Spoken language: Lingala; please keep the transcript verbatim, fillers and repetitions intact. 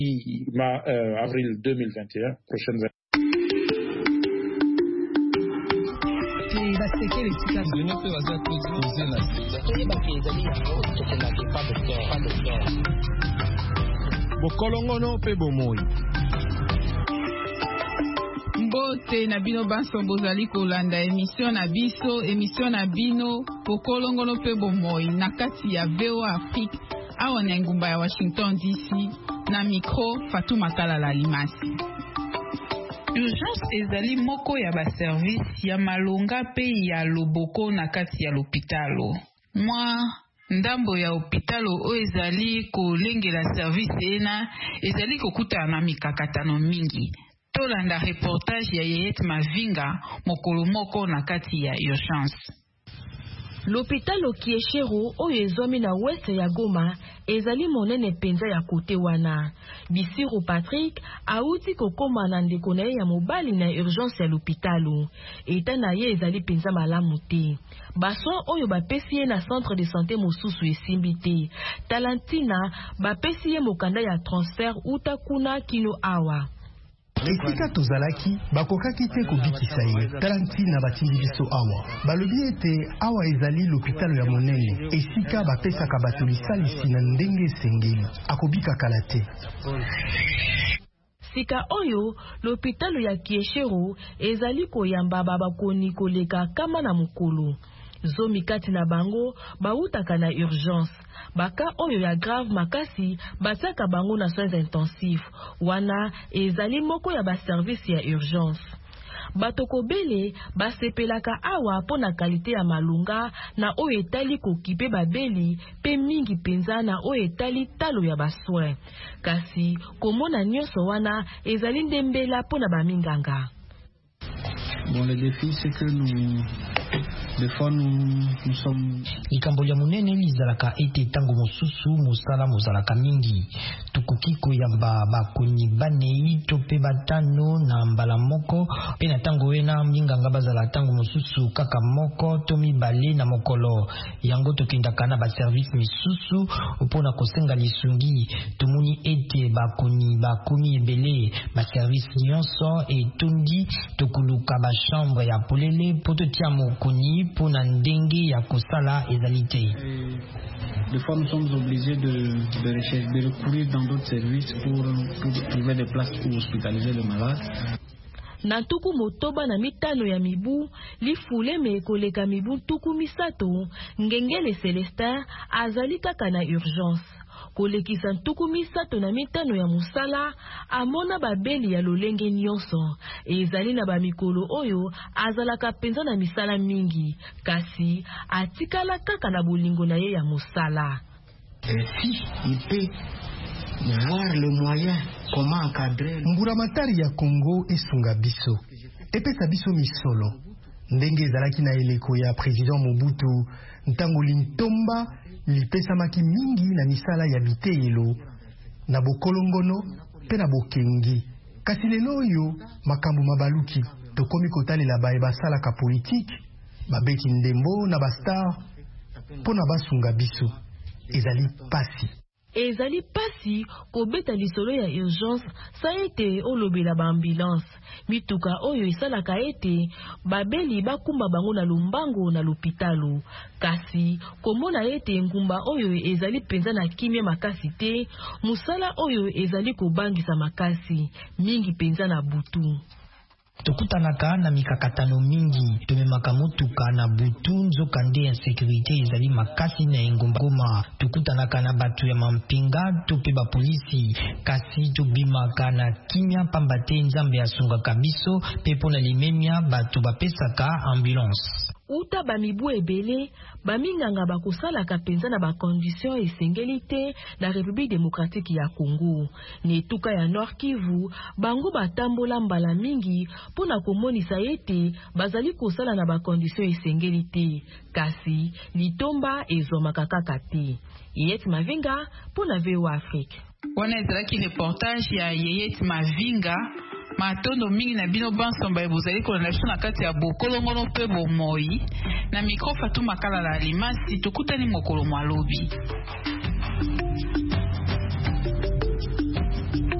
ma, euh, avril deux mille vingt et un, prochaines années. Bokolongono pe bomoi. Mbote na bino banso bozali kolanda émission na biso, émission na bino Bokolongono pe bomoi na kati ya V O A Afrique awa na ngumba ya Washington D C na micro Fatou Makala la Limasi. Urgence ezali moko ya ba service ya malonga pe ya loboko na kati ya l'hôpitalo. Mwa ndambo ya hôpitalo o ezali kolengela service ena ezali kokuta na mikakatano mingi. Tolanda reportage ya Yeyet Mavinga mokolo moko na kati ya urgence. L'hôpital Kieshero oyo ezomi na weste ya Goma ezali monene penza ya kote wana. Bisiru Patrick auti kokoma na ndeko na ye ya mobali na urgence ya l'hôpitalo. Eta na ye ezali penza malamu te. Baso oyo bapesi ye na centre de santé mosusu esimbi te. Talantina bapesi ye mokanda ya transfert uta kuna kino awa. Esika tozalaki bakokaki te kobikisa ye Talantina batindi biso awa balobi ete awa ezali l'hôpital ya monene esika bapesaka bato lisalisi na ndenge esengeli akobika kala te. Sika oyo l'hôpital ya Kieshero ezali koyamba babakoni koleka kama na mokolo. Zomi kati na bango bautaka na urgence. Baka oyo ya grave makasi batiaka bango na soins intensifs. Wana ezali moko ya ba service ya urgence. Batoko bele basepelaka awa pona kalite ya malunga na oyo etali kokipe babeli pe mingi penza na oyo etali talo ya baswe. Kasi komona nyonso wana ezali ndembela pona baminganga. Bon, le défi c'est que nous des fois nous, nous sommes likambo ya munene lizalaka ete tango mosusu mosala mozalaka mingi tukoki koyamba bakoni banei to pe batano na mbala moko pe na tango ena minganga bazala tango mosusu kaka moko to mibale na mokolo yango tokendaka na ba service misusu opona kosenga lisungi tumuni ete bakoni bakomi ebele ba service nyonso etondi tokuluka ba chambre ya polele poto tia mokoni pona ndenge ya kosala ezalité. Des fois nous sommes obligés de de, rechercher, de recourir dans d'autres services pour, pour trouver des places pour hospitaliser le malade. Na tuku motoba na mitano ya mibu lifule me koleka mibu tuku misato ngengele Celestin azali kaka na urgence. Kolekisa ntuku misato na mitano ya musala amona babeli ya lolenge nyonso ezali na bamikolo oyo azalaka penza na misala mingi kasi atikala kaka na bolingo na ye ya musala. Et si il peut voir le moyen comment encadrer Mburamatari ya Congo esunga biso epesa biso misolo ndenge ezalaki na eleko ya président Mobutu ntango lintomba lipesamaki mingi na misala ya biteyelo na bokolongono pe na bokengi kasi lelo oyo makambo mabaluki tokomi kotalela baye basalaka politique babeti ndembo na bastar pona basunga biso ezali pasi. Ezali pasi kobeta lisolo ya urgence sa ete olobela ba ambulance mituka oyo isalaka ete babeli bakumba bango na lumbango na l'hôpitalo kasi komona ete ngumba oyo ezali penza na kimia makasi te musala oyo ezali kobangisa makasi mingi penza na butu. Tokutanaka na mikakatano mingi tumemaka motuka na butu nzokande ya sécurité ezali makasi na engomba Goma tokutanaka na batu ya mampinga to pe ba polisi kasi tobimaka na kimia pambate nzambe asungaka biso pe pona limemia batu bapesaka ambulance. Uta bamibu ebele baminganga bakosalaka penza na ba condition esengeli te na République démocratique ya Congo ne tuka ya Nord Kivu bango batambola mbala mingi pona komonisa ete bazali kosala na ba condition esengeli te kasi litomba ezomaka kaka te. Yeyet Mavinga pona V O A Afrique. Wana ezalaki reportage ya Yeyet Mavinga. Matondo mingi na bino bansomba ebozali kolanda biso na kati ya bokolongono pe bomoi na micro Fatou Makala la Limasi tokutani mokolo mwalobi.